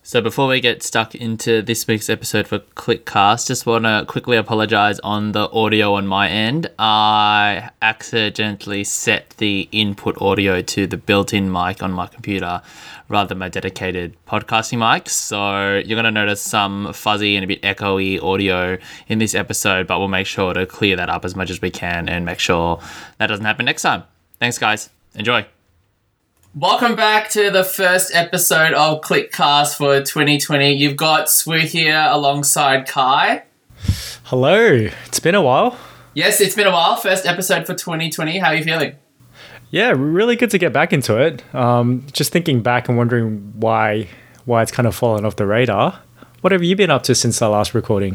So before we get stuck into this week's episode for Clickcast, just want to quickly apologise on the audio on my end. I accidentally set the input audio to the built-in mic on my computer rather than my dedicated podcasting mic. So you're going to notice some fuzzy and a bit echoey audio in this episode, but we'll make sure to clear that up as much as we can and make sure that doesn't happen next time. Thanks, guys. Enjoy. Welcome back to the first episode of Clickcast for 2020. You've got Swoo here alongside Kai. Hello. It's been a while. Yes, it's been a while. First episode for 2020. How are you feeling? Yeah, really good to get back into it. Just thinking back and wondering why it's kind of fallen off the radar. What have you been up to since our last recording?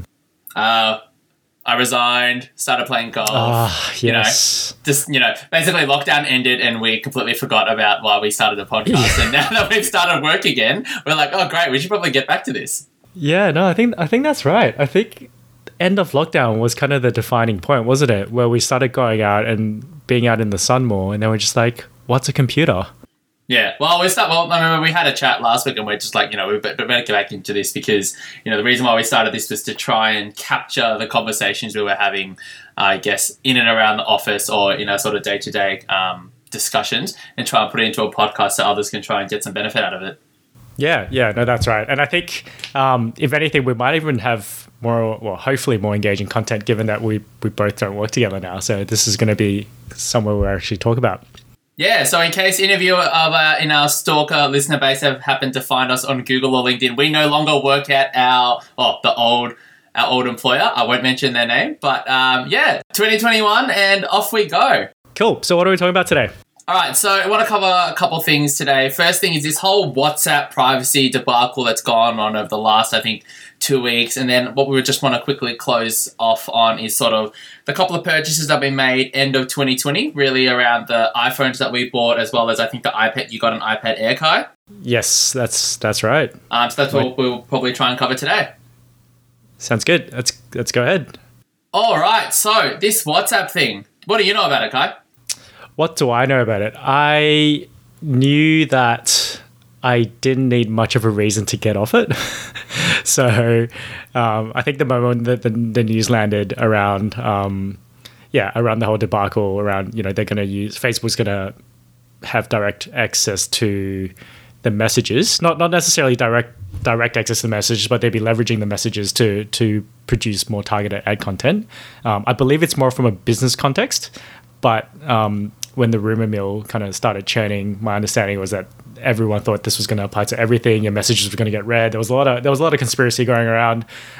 I resigned, started playing golf. Yes. Basically lockdown ended and we completely forgot about why we started the podcast. And now that we've started work again, we're like, oh, great, we should probably get back to this. Yeah, no, I think that's right. I think end of lockdown was kind of the defining point, wasn't it? Where we started going out and being out in the sun more, and then we're just like, what's a computer? Yeah, well, I remember we had a chat last week and we're just like, we better get back into this because, the reason why we started this was to try and capture the conversations we were having, I guess, in and around the office or in our sort of day-to-day discussions and try and put it into a podcast so others can try and get some benefit out of it. Yeah, no, that's right. And I think, if anything, we might even have hopefully more engaging content given that we both don't work together now. So this is going to be somewhere we actually talk about. Yeah, so in case any of you in our stalker listener base have happened to find us on Google or LinkedIn, we no longer work at our old employer. I won't mention their name, but 2021 and off we go. Cool. So what are we talking about today? All right, so I want to cover a couple of things today. First thing is this whole WhatsApp privacy debacle that's gone on over the last, 2 weeks. And then what we just want to quickly close off on is sort of the couple of purchases that have been made end of 2020, really around the iPhones that we bought, as well as I think the iPad. You got an iPad Air, Kai? Yes, that's right. So that's what we'll probably try and cover today. Sounds good. Let's go ahead. All right, so this WhatsApp thing, what do you know about it, Kai? What do I know about it? I knew that I didn't need much of a reason to get off it. So I think the moment that the news landed around, around the whole debacle around, they're going to Facebook's going to have direct access to the messages, not necessarily direct access to the messages, but they'd be leveraging the messages to produce more targeted ad content. I believe it's more from a business context, but when the rumor mill kind of started churning, my understanding was that everyone thought this was going to apply to everything. Your messages were going to get read. There was a lot of conspiracy going around,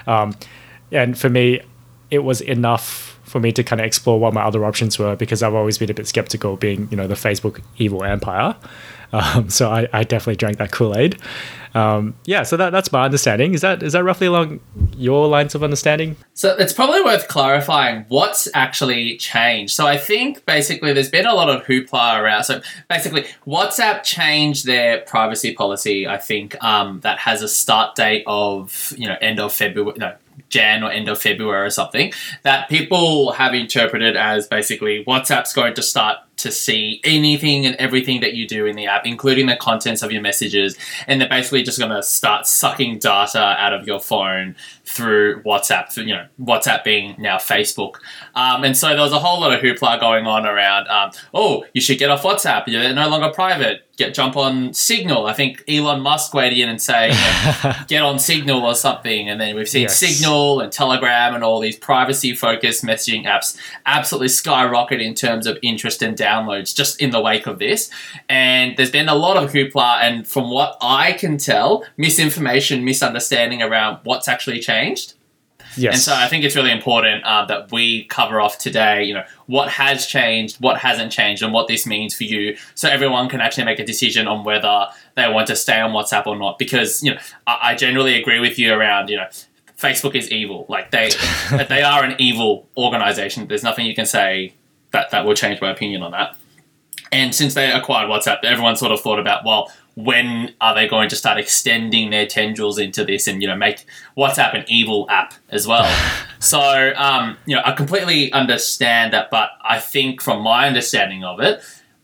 and for me, it was enough for me to kind of explore what my other options were because I've always been a bit skeptical, being the Facebook evil empire. So I definitely drank that Kool-Aid. So that's my understanding. Is that roughly along your lines of understanding? So it's probably worth clarifying what's actually changed. So I think basically there's been a lot of hoopla around. So basically WhatsApp changed their privacy policy, I think, that has a start date of, end of February, Jan or end of February or something, that people have interpreted as basically WhatsApp's going to start to see anything and everything that you do in the app, including the contents of your messages, and they're basically just going to start sucking data out of your phone through WhatsApp, WhatsApp being now Facebook. And so there was a whole lot of hoopla going on around, you should get off WhatsApp, you're no longer private, jump on Signal. I think Elon Musk weighed in and say, get on Signal or something. And then we've seen Signal and Telegram and all these privacy-focused messaging apps absolutely skyrocket in terms of interest and downloads just in the wake of this. And there's been a lot of hoopla, and from what I can tell, misunderstanding around what's actually changed. Yes. And so I think it's really important that we cover off today, what has changed, what hasn't changed, and what this means for you, so everyone can actually make a decision on whether they want to stay on WhatsApp or not. Because, I generally agree with you around, Facebook is evil. Like they are an evil organization. There's nothing you can say that will change my opinion on that. And since they acquired WhatsApp, everyone sort of thought about, well, when are they going to start extending their tendrils into this and, make WhatsApp an evil app as well? So, I completely understand that, but I think from my understanding of it,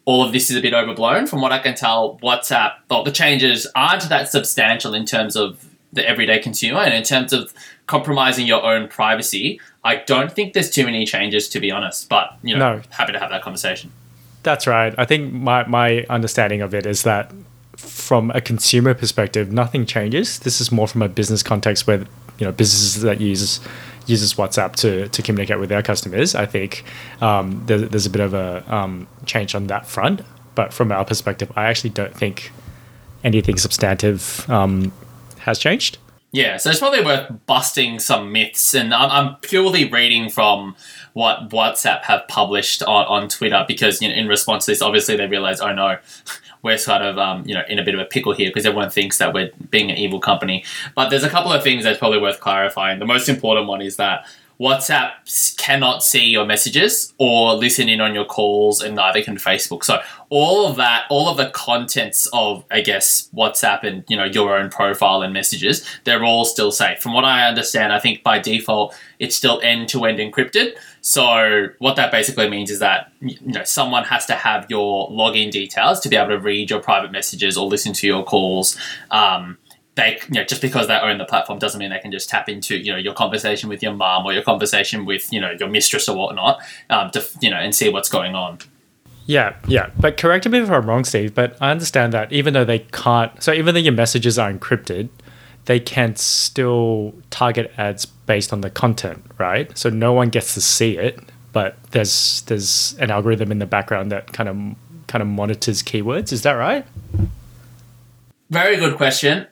all of this is a bit overblown. From what I can tell, WhatsApp, well, the changes aren't that substantial in terms of the everyday consumer, and in terms of compromising your own privacy, I don't think there's too many changes, to be honest. But happy to have that conversation. That's right. I think my understanding of it is that from a consumer perspective, nothing changes. This is more from a business context where businesses that uses WhatsApp to communicate with their customers. I think there's a bit of a change on that front. But from our perspective, I actually don't think anything substantive has changed. Yeah, so it's probably worth busting some myths, and I'm purely reading from what WhatsApp have published on Twitter, because in response to this, obviously they realize, oh no, we're sort of in a bit of a pickle here because everyone thinks that we're being an evil company. But there's a couple of things that's probably worth clarifying. The most important one is that WhatsApp cannot see your messages or listen in on your calls, and neither can Facebook. So all of the contents of, I guess, WhatsApp and, your own profile and messages, they're all still safe. From what I understand, I think by default, it's still end-to-end encrypted. So what that basically means is that, someone has to have your login details to be able to read your private messages or listen to your calls. They, just because they own the platform doesn't mean they can just tap into, your conversation with your mom or your conversation with, your mistress or whatnot, and see what's going on. Yeah. But correct me if I'm wrong, Steve, but I understand that even though they can't, so even though your messages are encrypted, they can still target ads based on the content, right? So no one gets to see it, but there's an algorithm in the background that kind of monitors keywords. Is that right? Very good question.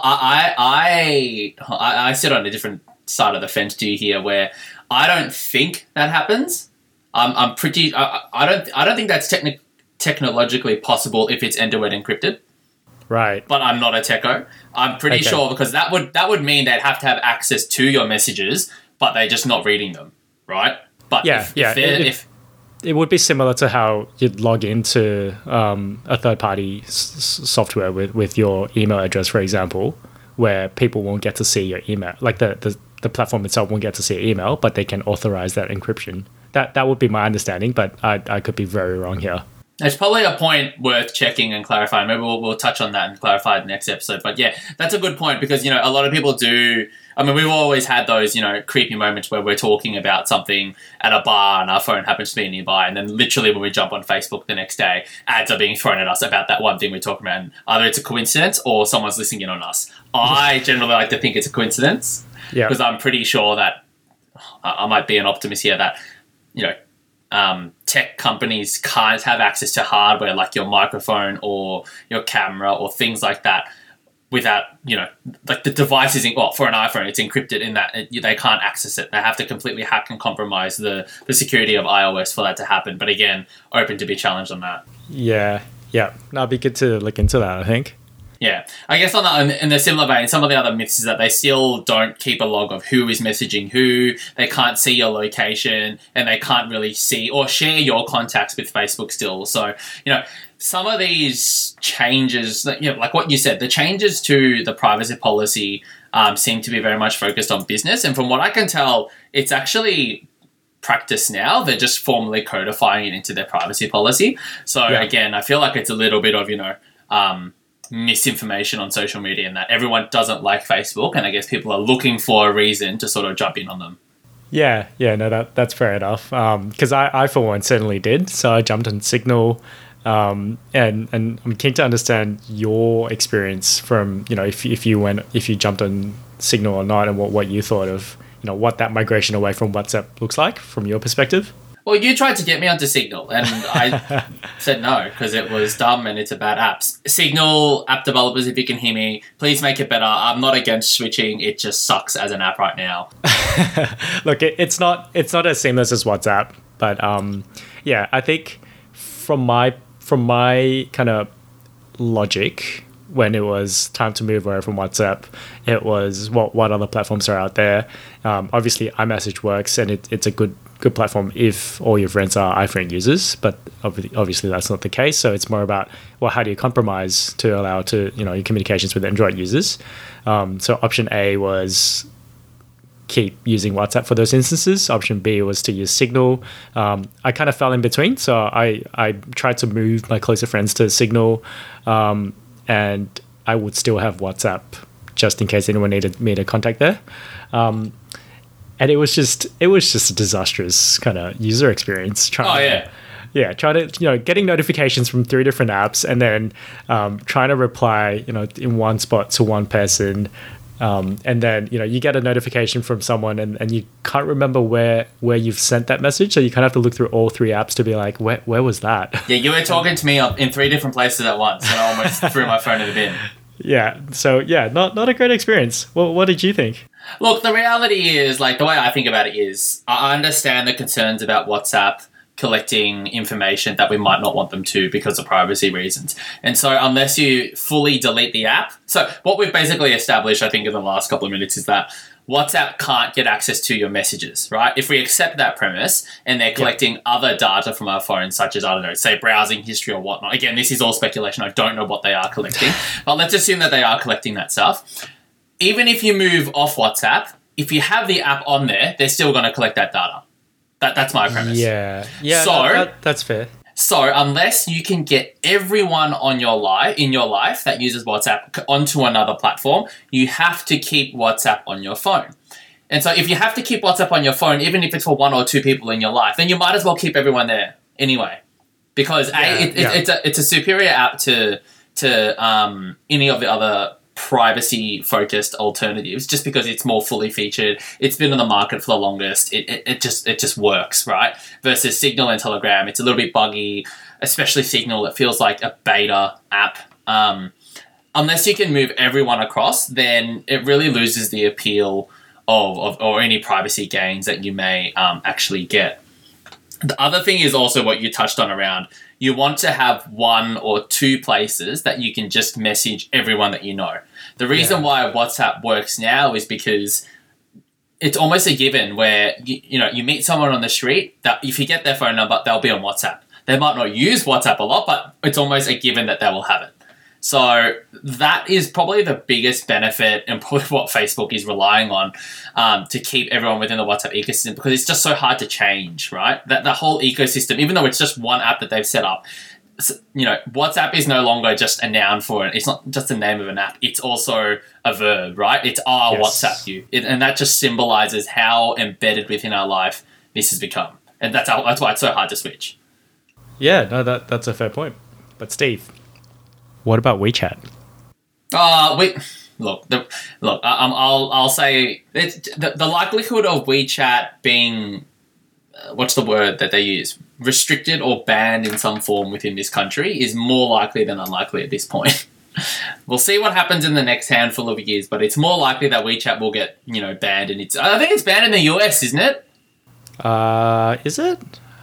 I sit on a different side of the fence to you here, where I don't think that happens. I don't think that's technologically possible if it's end-to-end encrypted. Right. But I'm not a techo. I'm pretty sure, because that would mean they'd have to have access to your messages, but they're just not reading them, right? But if it would be similar to how you'd log into a third-party software with your email address, for example, where people won't get to see your email. Like the platform itself won't get to see your email, but they can authorize that encryption. That would be my understanding, but I could be very wrong here. It's probably a point worth checking and clarifying. Maybe we'll touch on that and clarify it next episode. But yeah, that's a good point, because, a lot of people do. I mean, we've always had those, creepy moments where we're talking about something at a bar and our phone happens to be nearby. And then literally when we jump on Facebook the next day, ads are being thrown at us about that one thing we're talking about. And either it's a coincidence or someone's listening in on us. I generally like to think it's a coincidence, because I'm pretty sure that I might be an optimist here that, tech companies can't have access to hardware like your microphone or your camera or things like that without, like the device is, for an iPhone, it's encrypted in that they can't access it. They have to completely hack and compromise the security of iOS for that to happen. But again, open to be challenged on that. Yeah. No, it'd be good to look into that, I think. Yeah. I guess in the similar vein, some of the other myths is that they still don't keep a log of who is messaging who, they can't see your location, and they can't really see or share your contacts with Facebook still. So, some of these changes, like what you said, the changes to the privacy policy seem to be very much focused on business. And from what I can tell, it's actually practice now. They're just formally codifying it into their privacy policy. So again, I feel like it's a little bit of, misinformation on social media, and that everyone doesn't like Facebook, and I guess people are looking for a reason to sort of jump in on them. Yeah, no, that's fair enough. Because I for one certainly did. So I jumped on Signal, and I'm keen to understand your experience from if you jumped on Signal or not, and what you thought of what that migration away from WhatsApp looks like from your perspective. Well, you tried to get me onto Signal, and I said no because it was dumb and it's a bad app. Signal app developers, if you can hear me, please make it better. I'm not against switching. It just sucks as an app right now. Look, it's not as seamless as WhatsApp, but I think from my kind of logic, when it was time to move away from WhatsApp, it was what other platforms are out there. Obviously, iMessage works, and it's a good platform if all your friends are iPhone users, but obviously that's not the case. So it's more about, how do you compromise to allow your communications with Android users? So option A was keep using WhatsApp for those instances. Option B was to use Signal. I kind of fell in between, so I tried to move my closer friends to Signal, and I would still have WhatsApp just in case anyone needed me to contact there. And it was just a disastrous kind of user experience. Trying to getting notifications from 3 different apps and then trying to reply, in one spot to one person. And then, you get a notification from someone and you can't remember where you've sent that message. So you kind of have to look through all 3 apps to be like, where was that? Yeah, you were talking to me in 3 different places at once and I almost threw my phone in the bin. Yeah. So, not a great experience. Well, what did you think? Look, the reality is, the way I think about it is, I understand the concerns about WhatsApp collecting information that we might not want them to because of privacy reasons. And so unless you fully delete the app, so what we've basically established, I think, in the last couple of minutes is that WhatsApp can't get access to your messages, right? If we accept that premise and they're collecting other data from our phones, such as, I don't know, say browsing history or whatnot. Again, this is all speculation. I don't know what they are collecting, but let's assume that they are collecting that stuff. Even if you move off WhatsApp, if you have the app on there, they're still going to collect that data. That's my premise. Yeah. So that's fair. So unless you can get everyone in your life that uses WhatsApp onto another platform, you have to keep WhatsApp on your phone. And so if you have to keep WhatsApp on your phone, even if it's for 1 or 2 people in your life, then you might as well keep everyone there anyway, because it's a superior app to any of the other privacy-focused alternatives, just because it's more fully featured. It's been on the market for the longest. It just works, right? Versus Signal and Telegram, it's a little bit buggy, especially Signal. It feels like a beta app. Unless you can move everyone across, then it really loses the appeal of or any privacy gains that you may actually get. The other thing is also what you touched on around, you want to have 1 or 2 places that you can just message everyone that you know. The reason why WhatsApp works now is because it's almost a given where, you meet someone on the street that if you get their phone number, they'll be on WhatsApp. They might not use WhatsApp a lot, but it's almost a given that they will have it. So that is probably the biggest benefit and probably what Facebook is relying on to keep everyone within the WhatsApp ecosystem, because it's just so hard to change, right? That the whole ecosystem, even though it's just one app that they've set up, WhatsApp is no longer just a noun for it. It's not just the name of an app. It's also a verb, right? It's WhatsApp you. And that just symbolizes how embedded within our life this has become. And that's why it's so hard to switch. Yeah, no, that's a fair point. But Steve, what about WeChat? I'll say it's the likelihood of WeChat being what's the word that they use? Restricted or banned in some form within this country is more likely than unlikely at this point. We'll see what happens in the next handful of years, but it's more likely that WeChat will get, banned. And I think it's banned in the US, isn't it? Is it?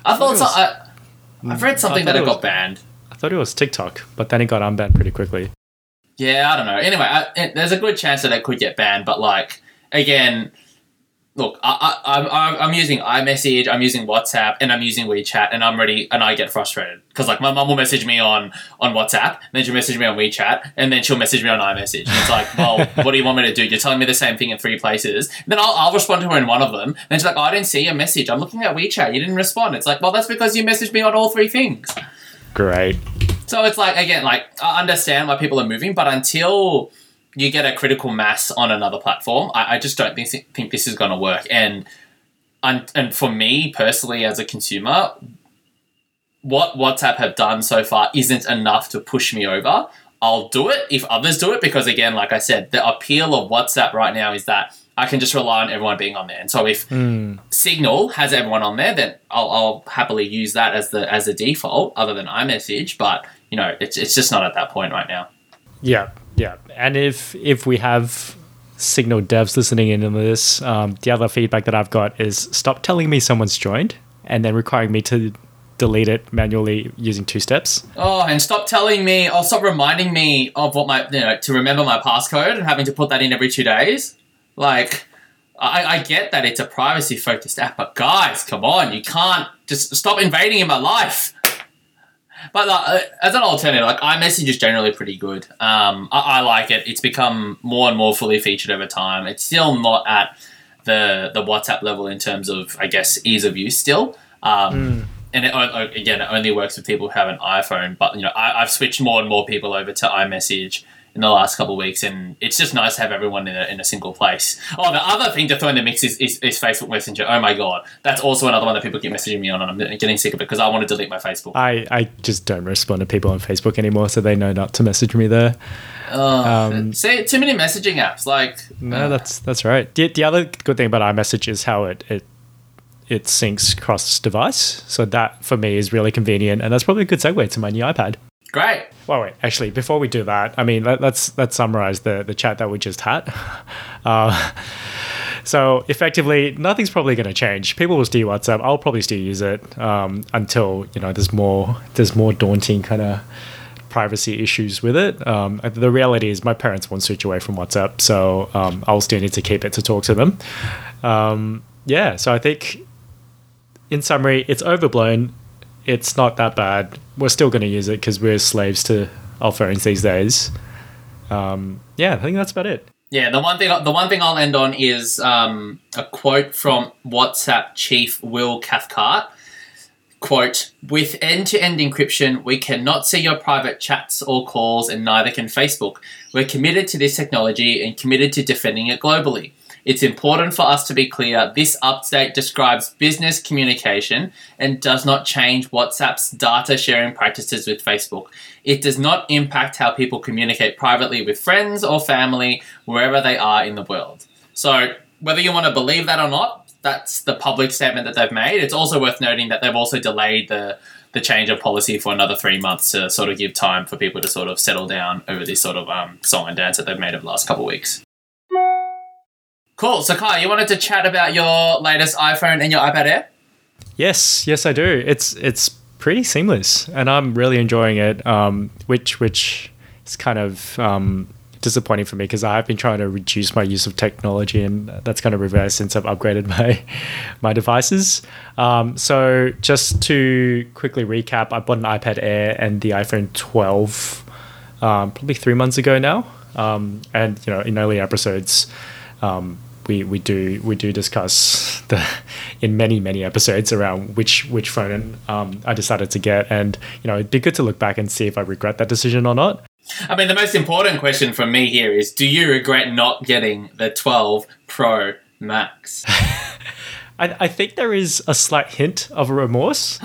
I've read something that it got banned. I thought it was TikTok, but then it got unbanned pretty quickly. Yeah, I don't know. Anyway, there's a good chance that it could get banned, but again, look, I'm using iMessage, I'm using WhatsApp, and I'm using WeChat, and I get frustrated because my mum will message me on WhatsApp, then she'll message me on WeChat, and then she'll message me on iMessage. And it's like, well, what do you want me to do? You're telling me the same thing in 3 places. And then I'll respond to her in one of them. Then she's like, I didn't see your message. I'm looking at WeChat. You didn't respond. It's like, well, that's because you messaged me on all 3 things. Great. So it's I understand why people are moving, but until you get a critical mass on another platform, I just don't think this is going to work. And for me personally as a consumer, what WhatsApp have done so far isn't enough to push me over. I'll do it if others do it because, again, like I said, the appeal of WhatsApp right now is that I can just rely on everyone being on there. And so if Signal has everyone on there, then I'll happily use that as the default other than iMessage. But, it's just not at that point right now. Yeah. Yeah, and if we have Signal devs listening in on this, the other feedback that I've got is stop telling me someone's joined and then requiring me to delete it manually using 2 steps. Oh, and stop reminding me of what to remember my passcode and having to put that in every 2 days. I get that it's a privacy-focused app, but guys, come on, you can't just stop invading in my life. But as an alternative, iMessage is generally pretty good. I like it. It's become more and more fully featured over time. It's still not at the WhatsApp level in terms of, I guess, ease of use still. And it only works with people who have an iPhone. But I've switched more and more people over to iMessage in the last couple of weeks, and it's just nice to have everyone in a single place. Oh, the other thing to throw in the mix is Facebook Messenger. Oh my god, that's also another one that people keep messaging me on, and I'm getting sick of it because I want to delete my Facebook. I just don't respond to people on Facebook anymore, so they know not to message me there. See, too many messaging apps. No, that's right. The other good thing about iMessage is how it syncs cross device. So that for me is really convenient, and that's probably a good segue to my new iPad. Great. Well, wait, actually, before we do that, I mean, let's summarize the chat that we just had. So effectively, nothing's probably going to change. People will still WhatsApp. I'll probably still use it until there's more daunting kind of privacy issues with it. The reality is my parents won't switch away from WhatsApp, so I'll still need to keep it to talk to them. So I think, in summary, it's overblown. It's not that bad. We're still going to use it because we're slaves to our phones these days. I think that's about it. Yeah, the one thing I'll end on is a quote from WhatsApp chief Will Cathcart. Quote, "With end-to-end encryption, we cannot see your private chats or calls, and neither can Facebook. We're committed to this technology and committed to defending it globally. It's important for us to be clear, this update describes business communication and does not change WhatsApp's data sharing practices with Facebook. It does not impact how people communicate privately with friends or family, wherever they are in the world." So whether you want to believe that or not, that's the public statement that they've made. It's also worth noting that they've also delayed the change of policy for another 3 months to sort of give time for people to sort of settle down over this sort of song and dance that they've made over the last couple of weeks. Cool. So, Kai, you wanted to chat about your latest iPhone and your iPad Air? Yes, I do. It's pretty seamless, and I'm really enjoying it. Which is kind of disappointing for me because I've been trying to reduce my use of technology, and that's kind of reversed since I've upgraded my devices. So, just to quickly recap, I bought an iPad Air and the iPhone 12 probably 3 months ago now, and in early episodes. We do discuss in many episodes around which phone I decided to get, and it'd be good to look back and see if I regret that decision or not. I mean, the most important question from me here is: do you regret not getting the 12 Pro Max? I think there is a slight hint of a remorse.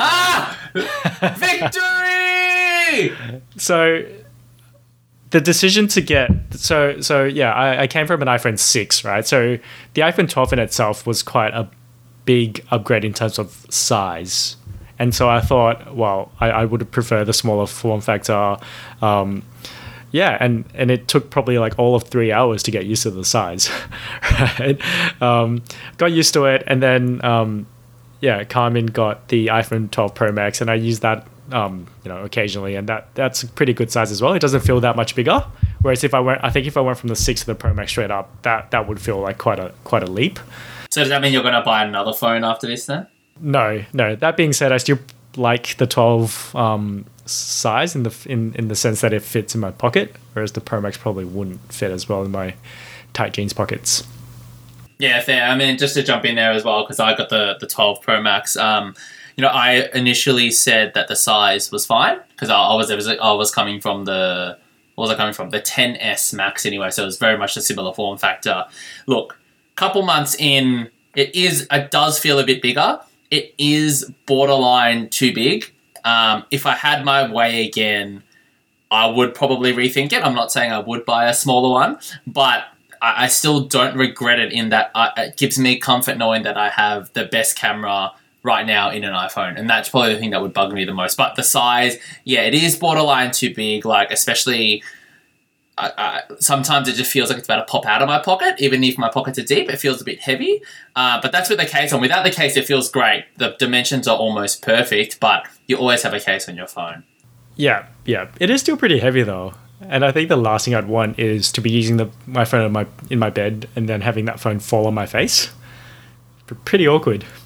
Victory! So. The decision to get I came from an iPhone 6, right? So the iPhone 12 in itself was quite a big upgrade in terms of size, and so I thought, well, I would prefer the smaller form factor. And it took probably like all of 3 hours to get used to the size, right? Got used to it, and then Carmen got the iPhone 12 Pro Max, and I used that. Occasionally, and that's a pretty good size as well. It doesn't feel that much bigger. Whereas if I went from the 6 to the Pro Max straight up, that would feel like quite a leap. So does that mean you're going to buy another phone after this then? No. That being said, I still like the 12 size in the sense that it fits in my pocket, whereas the Pro Max probably wouldn't fit as well in my tight jeans pockets. Yeah, fair. I mean, just to jump in there as well, because I got the 12 Pro Max. I initially said that the size was fine because I was coming from the 10S Max anyway, so it was very much a similar form factor. Look, couple months in, it does feel a bit bigger. It is borderline too big. If I had my way again, I would probably rethink it. I'm not saying I would buy a smaller one, but I still don't regret it in that it gives me comfort knowing that I have the best camera right now in an iPhone, and that's probably the thing that would bug me the most. But the size, it is borderline too big, like especially sometimes it just feels like it's about to pop out of my pocket. Even if my pockets are deep, it feels a bit heavy, but that's with the case on. Without the case, it feels great. The dimensions are almost perfect, but you always have a case on your phone. Yeah, it is still pretty heavy though, and I think the last thing I'd want is to be using my phone in my bed and then having that phone fall on my face. Pretty awkward.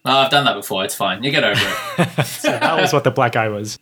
Oh, I've done that before. It's fine. You get over it. So that was what the black eye was.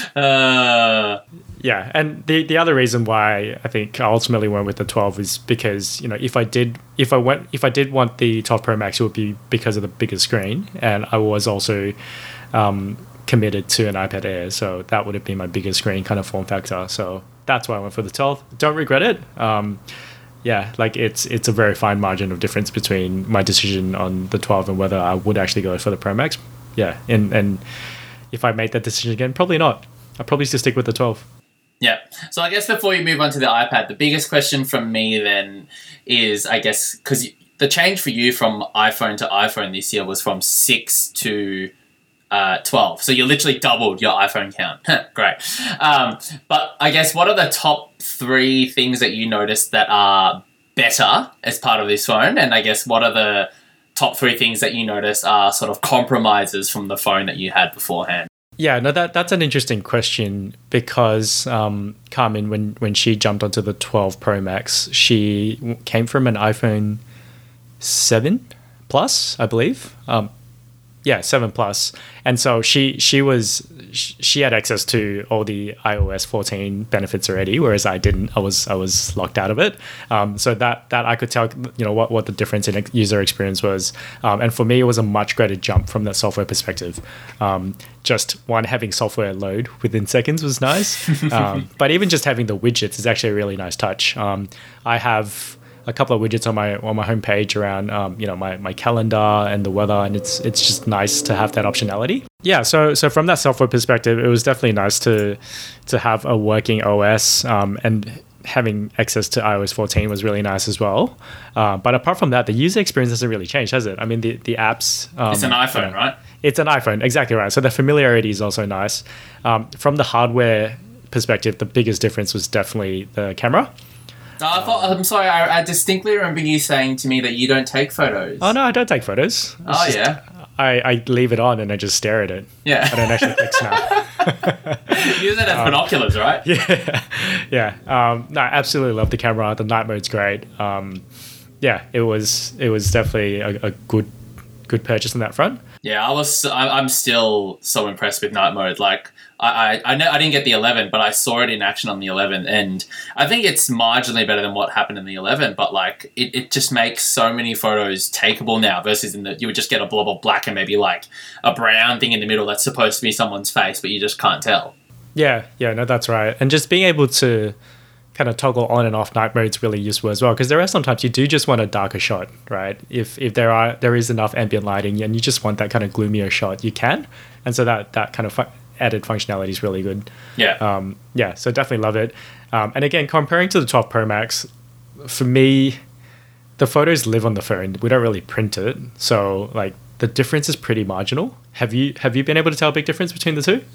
Uh, Yeah, and the other reason why I think I ultimately went with the 12 is because, you know, if I did want the 12 Pro Max, it would be because of the bigger screen, and I was also committed to an iPad Air, so that would have been my bigger screen kind of form factor. So that's why I went for the 12. Don't regret it. Yeah, like it's a very fine margin of difference between my decision on the 12 and whether I would actually go for the Pro Max. Yeah, and if I made that decision again, probably not. I'd probably still stick with the 12. yeah. So I guess before you move on to the iPad, the biggest question from me then is, I guess, because the change for you from iPhone to iPhone this year was from 6 to 12. So you literally doubled your iPhone count. Great. But I guess what are the top 3 things that you noticed that are better as part of this phone? And I guess what are the top 3 things that you noticed are sort of compromises from the phone that you had beforehand? Yeah, no, that's an interesting question because Carmen, when she jumped onto the 12 Pro Max, she came from an iPhone 7 Plus, I believe. Yeah, 7 Plus, and so she had access to all the iOS 14 benefits already, whereas I didn't. I was locked out of it. So that I could tell, you know, what the difference in user experience was, and for me it was a much greater jump from that software perspective. Just one, having software load within seconds was nice, but even just having the widgets is actually a really nice touch. I have a couple of widgets on my homepage around you know, my calendar and the weather, and it's just nice to have that optionality. Yeah, so from that software perspective, it was definitely nice to have a working OS, and having access to iOS 14 was really nice as well. But apart from that, the user experience hasn't really changed, has it? I mean, the apps. It's an iPhone, you know, right? It's an iPhone, exactly right. So the familiarity is also nice. From the hardware perspective, the biggest difference was definitely the camera. I'm sorry, I distinctly remember you saying to me that you don't take photos. Oh, no, I don't take photos. Yeah? I leave it on and I just stare at it. Yeah. I don't actually click snap. You use it as binoculars, right? Yeah. Yeah. No, I absolutely love the camera. The night mode's great. Yeah, it was definitely a good purchase on that front. Yeah, I'm still so impressed with night mode. Like, I know I didn't get the 11, but I saw it in action on the 11, and I think it's marginally better than what happened in the 11. But like, it just makes so many photos takeable now versus you would just get a blob of black and maybe like a brown thing in the middle that's supposed to be someone's face, but you just can't tell. Yeah, no, that's right. And just being able to kind of toggle on and off night mode's really useful as well, because there are sometimes you do just want a darker shot, right? If there is enough ambient lighting and you just want that kind of gloomier shot, you can. And so that kind of added functionality is really good. Yeah. Yeah, so definitely love it. And again, comparing to the 12 Pro Max, for me, the photos live on the phone. We don't really print it. So like the difference is pretty marginal. Have you been able to tell a big difference between the two?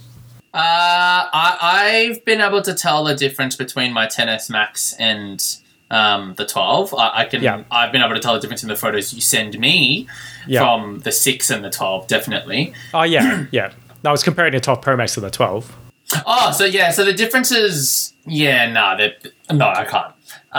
I've been able to tell the difference between my 10S Max and the 12. I've been able to tell the difference in the photos you send me from the 6 and the 12, definitely. Oh, yeah, yeah. I was comparing the 12 Pro Max to the 12. Oh, so the differences... Yeah, no, I can't.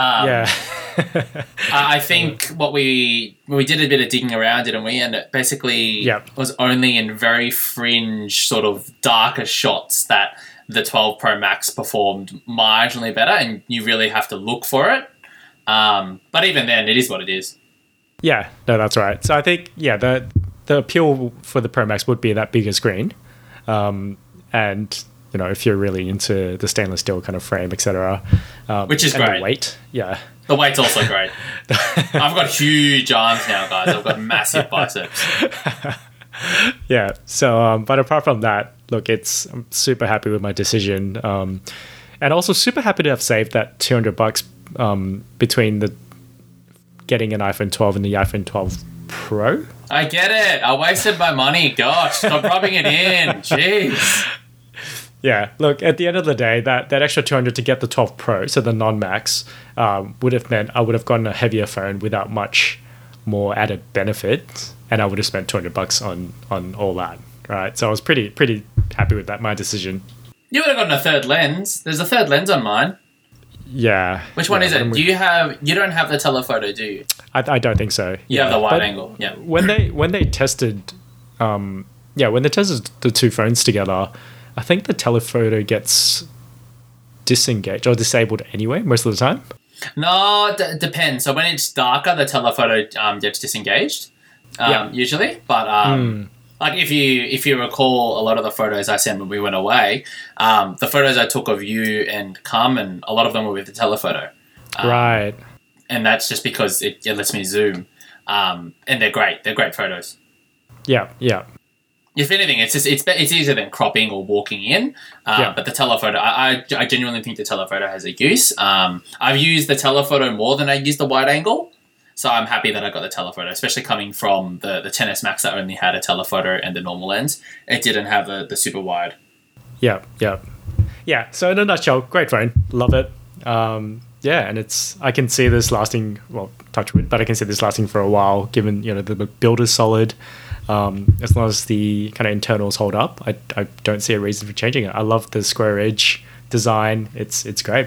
I think we did a bit of digging around, didn't we? And it basically was only in very fringe, sort of darker shots that the 12 Pro Max performed marginally better, and you really have to look for it. But even then, it is what it is. Yeah, no, that's right. So I think, the appeal for the Pro Max would be that bigger screen. And... you know, if you're really into the stainless steel kind of frame, etc. Which is great. The weight, yeah. The weight's also great. I've got huge arms now, guys. I've got massive biceps. Yeah. So, but apart from that, look, I'm super happy with my decision. And also super happy to have saved that $200 between the getting an iPhone 12 and the iPhone 12 Pro. I get it. I wasted my money. Gosh, stop rubbing it in. Jeez. Yeah, look, at the end of the day, that extra $200 to get the 12 Pro, so the non-Max, would have meant I would have gotten a heavier phone without much more added benefit, and I would have spent $200 on all that, right? So I was pretty happy with that, my decision. You would have gotten a third lens. There's a third lens on mine. Yeah. Which one is it? You don't have the telephoto, do you? I don't think so. You have the wide angle. Yeah. When they tested when it test the two phones together, I think the telephoto gets disengaged or disabled anyway most of the time. No, depends. So when it's darker, the telephoto gets disengaged, usually. But like if you recall, a lot of the photos I sent when we went away, the photos I took of you and Carmen, a lot of them were with the telephoto. Right. And that's just because it lets me zoom. And they're great. They're great photos. Yeah, yeah. If anything, it's easier than cropping or walking in. But the telephoto, I genuinely think the telephoto has a use. I've used the telephoto more than I used the wide angle. So I'm happy that I got the telephoto, especially coming from the XS Max that only had a telephoto and the normal lens. It didn't have the super wide. Yeah, yeah. Yeah, so in a nutshell, great phone. Love it. And I can see this lasting, well, touch wood, but I can see this lasting for a while, given, the build is solid. As long as the kind of internals hold up, I don't see a reason for changing it. I love the square edge design. It's great.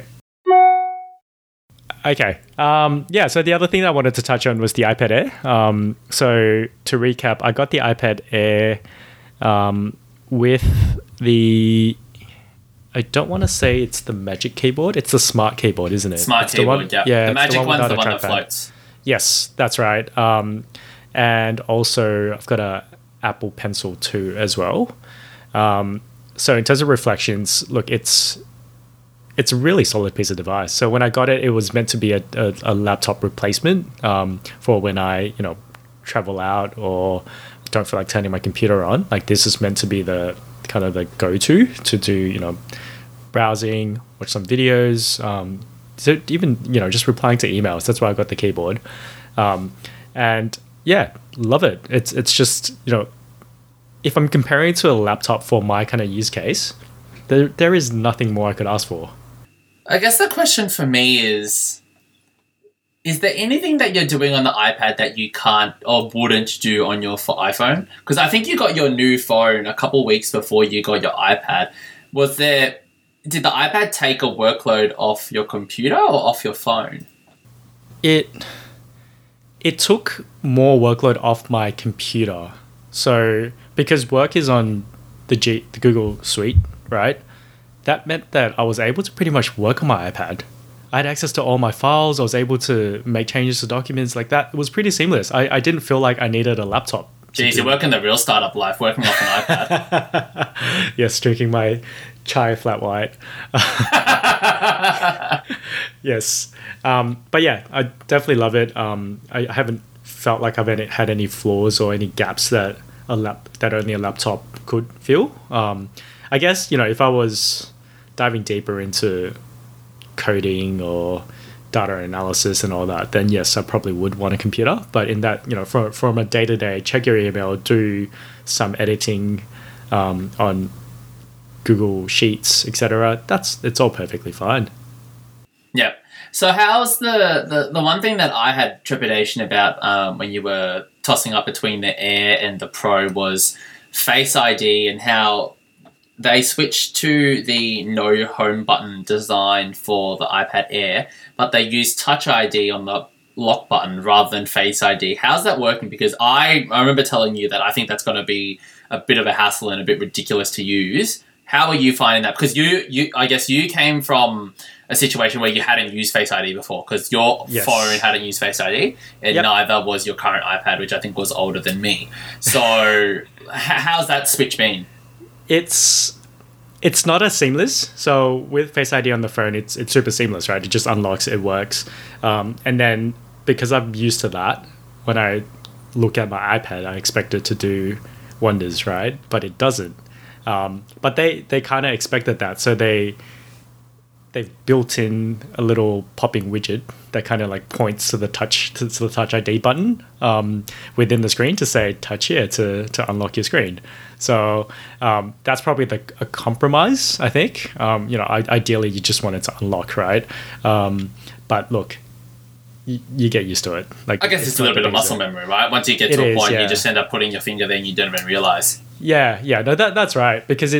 Okay. So the other thing that I wanted to touch on was the iPad Air. So to recap, I got the iPad Air with the... I don't want to say it's the Magic Keyboard. It's the Smart Keyboard, isn't it? Smart Keyboard, yeah. The Magic one's the one that floats. Yes, that's right. And also, I've got a Apple Pencil 2 as well. So in terms of reflections, look, it's a really solid piece of device. So when I got it, it was meant to be a laptop replacement for when I, travel out or don't feel like turning my computer on. Like this is meant to be the kind of the go-to to do, browsing, watch some videos, so even, just replying to emails. That's why I got the keyboard. And yeah, love it. It's just, if I'm comparing to a laptop for my kind of use case, there is nothing more I could ask for. I guess the question for me is there anything that you're doing on the iPad that you can't or wouldn't do on your iPhone? Because I think you got your new phone a couple weeks before you got your iPad. Did the iPad take a workload off your computer or off your phone? It took more workload off my computer. So because work is on the Google Suite, right? That meant that I was able to pretty much work on my iPad. I had access to all my files. I was able to make changes to documents like that. It was pretty seamless. I didn't feel like I needed a laptop. Geez, you're working the real startup life, working off an iPad. Yes, drinking my chai flat white. Yes. But yeah, I definitely love it. I haven't felt like I've had any flaws or any gaps that only a laptop could fill. I guess, if I was diving deeper into coding or data analysis and all that, then yes, I probably would want a computer. But in that, from a day-to-day, check your email, do some editing on Google Sheets, etc. It's all perfectly fine. Yep. So how's the one thing that I had trepidation about when you were tossing up between the Air and the Pro was Face ID and how they switched to the no home button design for the iPad Air, but they use Touch ID on the lock button rather than Face ID. How's that working? Because I remember telling you that I think that's going to be a bit of a hassle and a bit ridiculous to use. How are you finding that? Because I guess you came from a situation where you hadn't used Face ID before because your phone hadn't used Face ID and neither was your current iPad, which I think was older than me. So how's that switch been? It's not as seamless. So with Face ID on the phone, it's super seamless, right? It just unlocks, it works. And then because I'm used to that, when I look at my iPad, I expect it to do wonders, right? But it doesn't. But they kind of expected that. So they've built in a little popping widget that kind of like points to the Touch ID button within the screen to say touch here to unlock your screen. So that's probably a compromise, I think. Ideally you just want it to unlock, right? But look, you get used to it. Like, I guess it's a little bit of muscle memory, right? Once you get to a point, you just end up putting your finger there and you don't even realize. Yeah. No, that's right. Because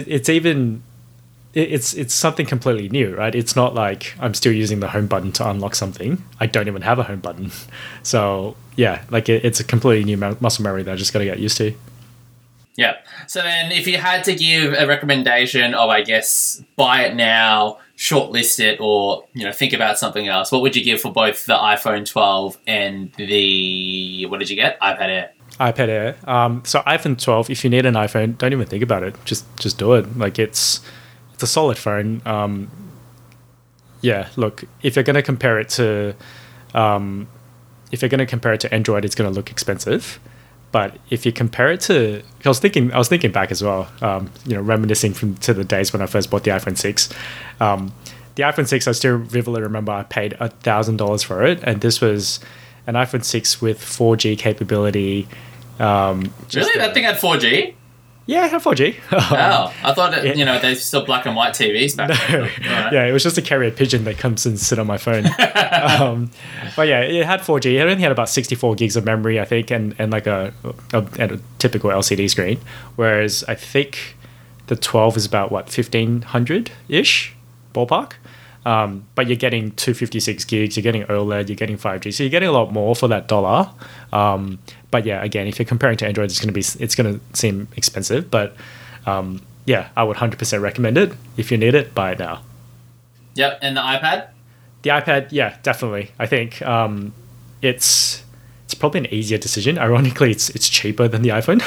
it's something completely new, right? It's not like I'm still using the home button to unlock something. I don't even have a home button. So yeah, like it's a completely new muscle memory that I just got to get used to. Yeah. So then if you had to give a recommendation of, I guess, buy it now, shortlist it, or, think about something else, what would you give for both the iPhone 12 and the, what did you get? iPad Air. iPad Air. So iPhone 12, if you need an iPhone, don't even think about it. Just do it. Like it's a solid phone. Yeah, look, if you're going to compare it to Android, it's going to look expensive. But if you compare it to, I was thinking back as well, reminiscing to the days when I first bought the iPhone 6. The iPhone 6, I still vividly remember I paid $1,000 for it, and this was an iPhone 6 with 4G capability. Really? That thing had 4G? Yeah, it had 4G. Wow. I thought, they still black and white TVs back then. Right. Yeah, it was just a carrier pigeon that comes and sit on my phone. But yeah, it had 4G. It only had about 64 gigs of memory, I think, and like a typical LCD screen. Whereas I think the 12 is about, 1,500-ish ballpark. But you're getting 256 gigs, you're getting OLED, you're getting 5G, so you're getting a lot more for that dollar. But yeah, again, if you're comparing to Android, it's gonna seem expensive. But yeah, I would 100% recommend it. If you need it, buy it now. Yep, and the iPad. The iPad, yeah, definitely. I think it's probably an easier decision. Ironically, it's cheaper than the iPhone.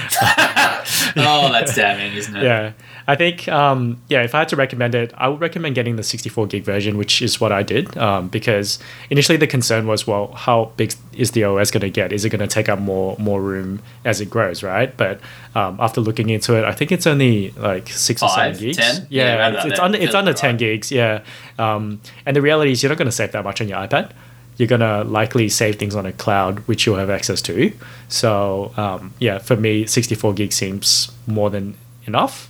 Oh, that's damning, isn't it? Yeah. I think, if I had to recommend it, I would recommend getting the 64 gig version, which is what I did, because initially the concern was, well, how big is the OS going to get? Is it going to take up more room as it grows, right? But after looking into it, I think it's only like 6 or 7 gigs. 10? Yeah, it's under 10 gigs, yeah. And the reality is you're not going to save that much on your iPad. You're going to likely save things on a cloud, which you'll have access to. So, for me, 64 gigs seems more than enough.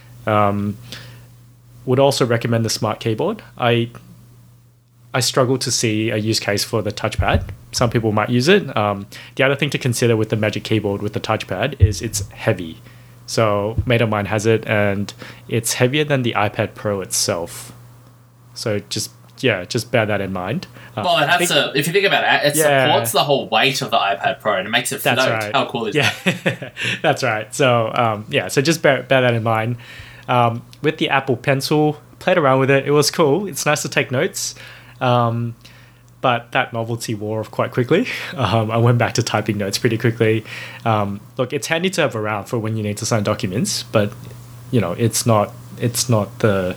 Would also recommend the smart keyboard. I struggle to see a use case for the touchpad. Some people might use it. The other thing to consider with the Magic Keyboard with the touchpad is it's heavy. So mate of mine has it, and it's heavier than the iPad Pro itself. So just bear that in mind. Well, it has to. If you think about it, it supports the whole weight of the iPad Pro and it makes it float. That's right. How cool is that? That's right. So so just bear that in mind. With the Apple Pencil, played around with it. It was cool. It's nice to take notes. But that novelty wore off quite quickly. I went back to typing notes pretty quickly. Look, it's handy to have around for when you need to sign documents, but it's not the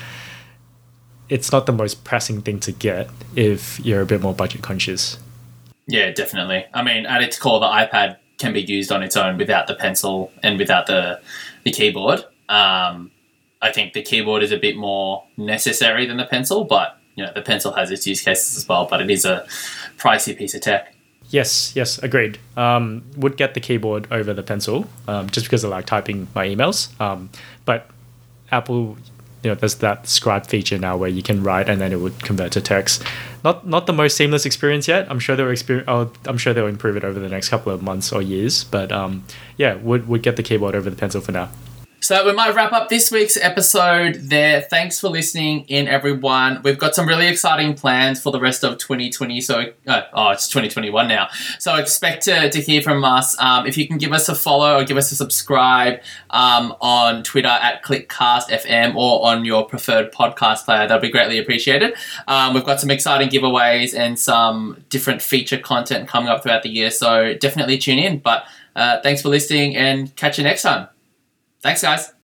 most pressing thing to get if you're a bit more budget conscious. Yeah, definitely. I mean, at its core, the iPad can be used on its own without the pencil and without the keyboard. I think the keyboard is a bit more necessary than the pencil, but the pencil has its use cases as well, but it is a pricey piece of tech. Yes, agreed. Would get the keyboard over the pencil, just because I like typing my emails. But Apple, there's that scribe feature now where you can write and then it would convert to text. Not the most seamless experience yet. I'm sure they'll improve it over the next couple of months or years. But would get the keyboard over the pencil for now. So we might wrap up this week's episode there. Thanks for listening in, everyone. We've got some really exciting plans for the rest of 2020. So, it's 2021 now. So expect to hear from us. If you can give us a follow or give us a subscribe on Twitter at ClickCastFM or on your preferred podcast player, that'll be greatly appreciated. We've got some exciting giveaways and some different feature content coming up throughout the year. So definitely tune in. But thanks for listening and catch you next time. Thanks, guys.